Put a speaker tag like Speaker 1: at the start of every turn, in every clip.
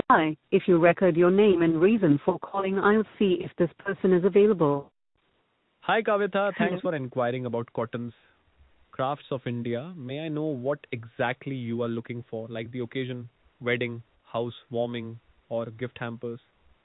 Speaker 1: Hi, if you record your name and reason for calling, I'll see if this person is available.
Speaker 2: Hi, Kavita.
Speaker 1: Hello.
Speaker 2: Thanks for inquiring about Cotton's Crafts of India. May I know what exactly you are looking for, like the occasion, wedding, house warming, or gift hampers?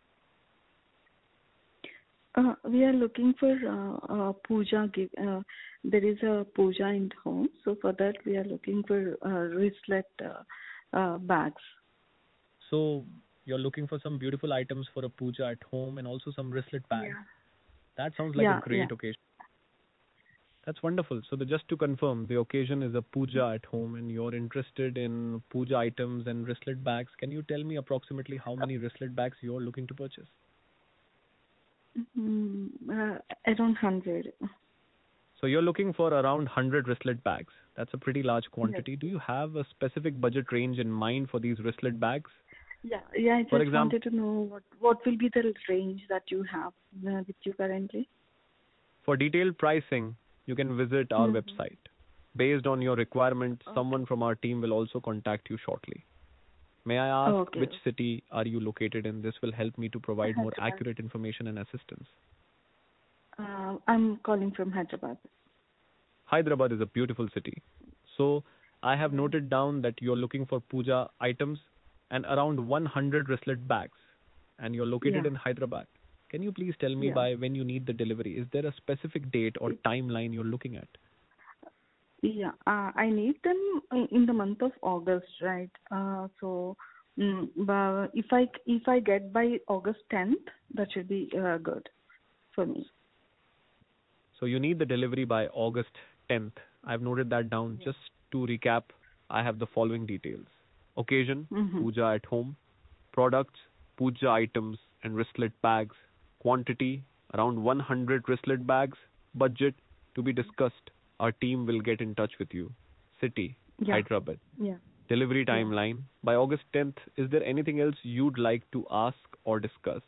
Speaker 3: We are looking for puja. There is a puja in home, so for that we are looking for wristlet bags.
Speaker 2: So you're looking for some beautiful items for a puja at home and also some wristlet bags.
Speaker 3: Yeah.
Speaker 2: That sounds like a
Speaker 3: Yeah, yeah.
Speaker 2: great occasion. That's wonderful. So just to confirm, the occasion is a puja at home and you're interested in puja items and wristlet bags. Can you tell me approximately how many wristlet bags you're looking to purchase?
Speaker 3: Around 100.
Speaker 2: So you're looking for around 100 wristlet bags. That's a pretty large
Speaker 3: Yes.
Speaker 2: quantity. Do you have a specific budget range in mind for these wristlet bags?
Speaker 3: Yeah, yeah. I
Speaker 2: For
Speaker 3: just
Speaker 2: example,
Speaker 3: wanted to know what will be the range that you have with you currently.
Speaker 2: for detailed pricing, you can visit our
Speaker 3: Mm-hmm.
Speaker 2: website. Based on your requirement,
Speaker 3: Okay.
Speaker 2: someone from our team will also contact you shortly. May I ask
Speaker 3: Okay.
Speaker 2: which city are you located in? This will help me to provide more
Speaker 3: Hyderabad.
Speaker 2: accurate information and assistance.
Speaker 3: I'm calling from Hyderabad.
Speaker 2: Hyderabad is a beautiful city. So I have
Speaker 3: Yeah.
Speaker 2: noted down that you're looking for puja items and around 100 wristlet bags, and you're located
Speaker 3: Yeah.
Speaker 2: in Hyderabad. Can you please tell me
Speaker 3: Yeah.
Speaker 2: by when you need the delivery? Is there a specific date or timeline you're looking at?
Speaker 3: Yeah, I need them in the month of August, right? But if I get by August 10th, that should be good for me.
Speaker 2: So you need the delivery by August 10th. I've noted that down.
Speaker 3: Yes.
Speaker 2: Just to recap, I have the following details. Occasion,
Speaker 3: Mm-hmm.
Speaker 2: puja at home. Products, puja items and wristlet bags. Quantity, around 100 wristlet bags. Budget, to be discussed. Our team will get in touch with you. City,
Speaker 3: Yeah,
Speaker 2: Hyderabad.
Speaker 3: yeah,
Speaker 2: Delivery
Speaker 3: yeah.
Speaker 2: timeline, by August 10th. Is there anything else you'd like to ask or discuss?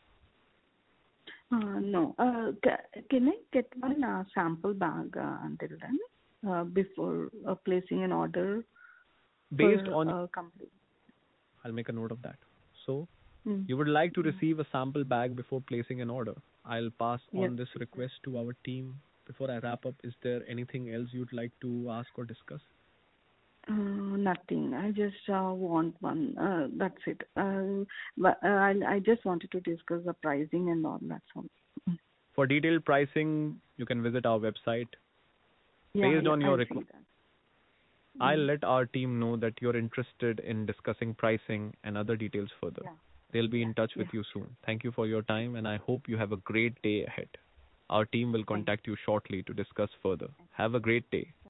Speaker 3: No. Can I get one sample bag until then, before placing an order
Speaker 2: Based
Speaker 3: for
Speaker 2: on,
Speaker 3: complete?
Speaker 2: I'll make a note of that. So,
Speaker 3: Mm.
Speaker 2: you would like to
Speaker 3: Mm.
Speaker 2: receive a sample bag before placing an order. I'll pass
Speaker 3: Yes.
Speaker 2: on this
Speaker 3: Yes.
Speaker 2: request to our team. Before I wrap up, is there anything else you'd like to ask or discuss?
Speaker 3: Nothing. I just want one. That's it. I just wanted to discuss the pricing and all. That's all. Mm.
Speaker 2: For detailed pricing, you can visit our website.
Speaker 3: Yeah,
Speaker 2: Based
Speaker 3: yeah.
Speaker 2: on your
Speaker 3: I see
Speaker 2: request,
Speaker 3: that.
Speaker 2: I'll
Speaker 3: Mm.
Speaker 2: let our team know that you're interested in discussing pricing and other details further.
Speaker 3: Yeah,
Speaker 2: They'll be
Speaker 3: yeah,
Speaker 2: in touch
Speaker 3: yeah.
Speaker 2: with you
Speaker 3: Sure.
Speaker 2: soon. Thank you for your time, and I hope you have a great day ahead. Our team will
Speaker 3: Thank
Speaker 2: contact you shortly to discuss further. Have a great day.